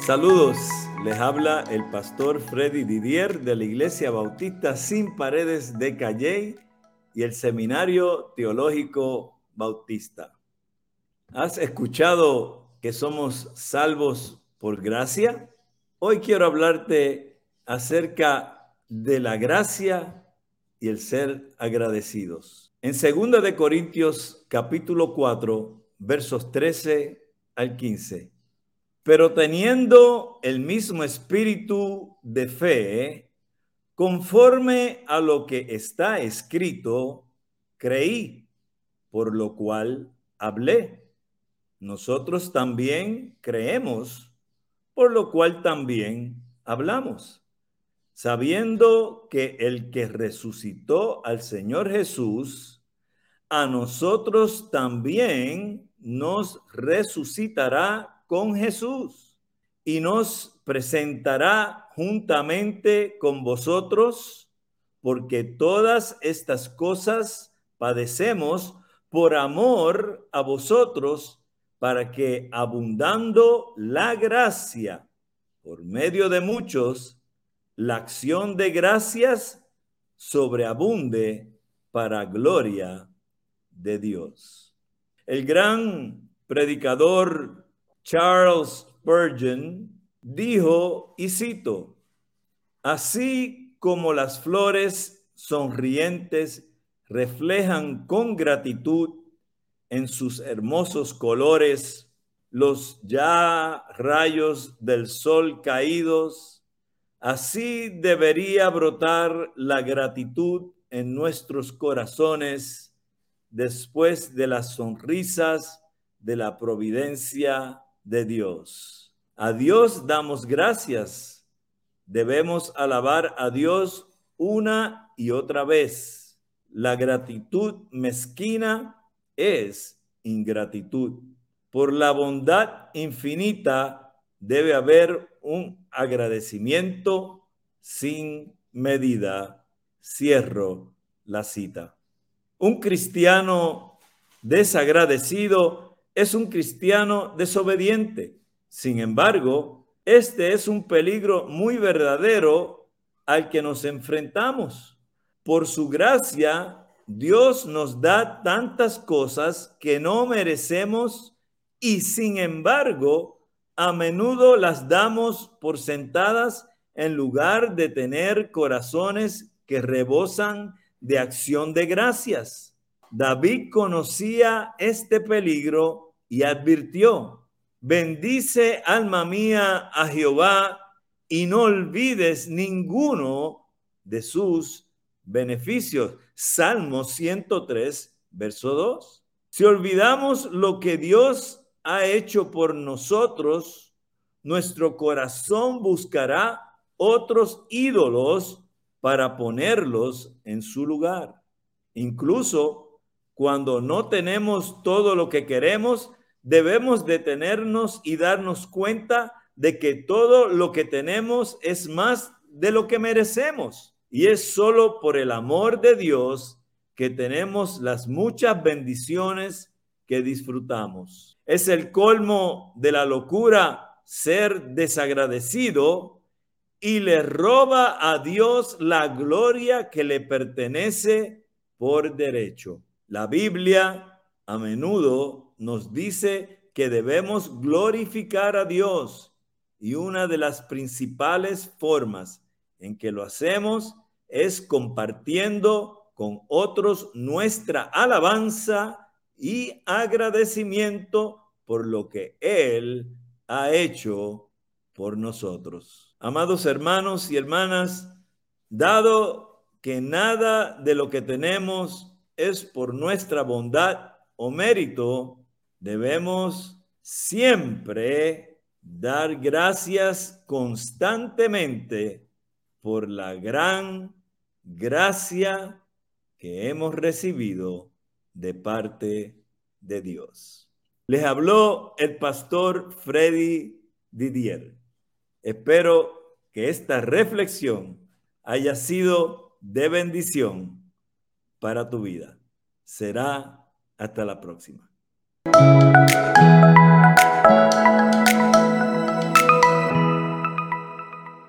Saludos, les habla el pastor Freddy Didier de la Iglesia Bautista Sin Paredes de Calley y el Seminario Teológico Bautista. ¿Has escuchado que somos salvos por gracia? Hoy quiero hablarte acerca de la gracia y el ser agradecidos. En 2 de Corintios capítulo 4, versos 13 al 15. Pero teniendo el mismo espíritu de fe, conforme a lo que está escrito, creí, por lo cual hablé. Nosotros también creemos, por lo cual también hablamos, sabiendo que el que resucitó al Señor Jesús, a nosotros también nos resucitará con Jesús y nos presentará juntamente con vosotros, porque todas estas cosas padecemos por amor a vosotros, para que abundando la gracia por medio de muchos, la acción de gracias sobreabunde para gloria de Dios. El gran predicador Charles Spurgeon dijo, y cito, así como las flores sonrientes reflejan con gratitud en sus hermosos colores los ya rayos del sol caídos, así debería brotar la gratitud en nuestros corazones después de las sonrisas de la providencia de Dios. A Dios damos gracias. Debemos alabar a Dios una y otra vez. La gratitud mezquina es ingratitud. Por la bondad infinita debe haber un agradecimiento sin medida. Cierro la cita. Un cristiano desagradecido es un cristiano desobediente. Sin embargo, este es un peligro muy verdadero al que nos enfrentamos. Por su gracia, Dios nos da tantas cosas que no merecemos y sin embargo, a menudo las damos por sentadas en lugar de tener corazones que rebosan de acción de gracias. David conocía este peligro y advirtió, bendice alma mía a Jehová y no olvides ninguno de sus beneficios. Salmo 103, verso 2. Si olvidamos lo que Dios ha hecho por nosotros, nuestro corazón buscará otros ídolos para ponerlos en su lugar. Incluso cuando no tenemos todo lo que queremos, debemos detenernos y darnos cuenta de que todo lo que tenemos es más de lo que merecemos. Y es solo por el amor de Dios que tenemos las muchas bendiciones que disfrutamos. Es el colmo de la locura ser desagradecido y le roba a Dios la gloria que le pertenece por derecho. La Biblia a menudo nos dice que debemos glorificar a Dios y una de las principales formas en que lo hacemos es compartiendo con otros nuestra alabanza y agradecimiento por lo que Él ha hecho por nosotros. Amados hermanos y hermanas, dado que nada de lo que tenemos es por nuestra bondad o mérito, debemos siempre dar gracias constantemente por la gran gracia que hemos recibido de parte de Dios. Les habló el pastor Freddy Didier. Espero que esta reflexión haya sido de bendición para tu vida. Será hasta la próxima.